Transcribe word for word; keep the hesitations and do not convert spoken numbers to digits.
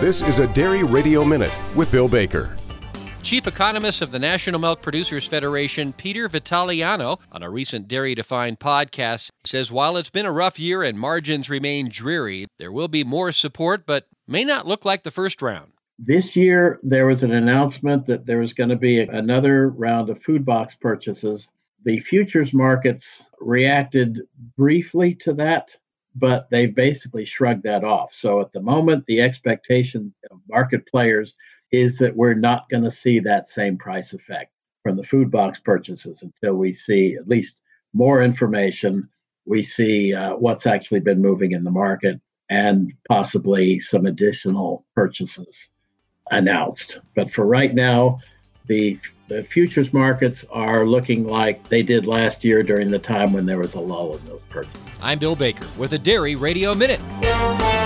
This is a Dairy Radio Minute with Bill Baker. Chief Economist of the National Milk Producers Federation, Peter Vitaliano, on a recent Dairy Defined podcast, says while it's been a rough year and margins remain dreary, there will be more support, but may not look like the first round. This year, there was an announcement that there was going to be another round of food box purchases. The futures markets reacted briefly to that, but they basically shrugged that off. So at the moment, the expectation of market players is that we're not going to see that same price effect from the food box purchases until we see at least more information. We see uh, what's actually been moving in the market and possibly some additional purchases announced. But for right now, the, the futures markets are looking like they did last year during the time when there was a lull in those purchases. I'm Bill Baker with a Dairy Radio Minute.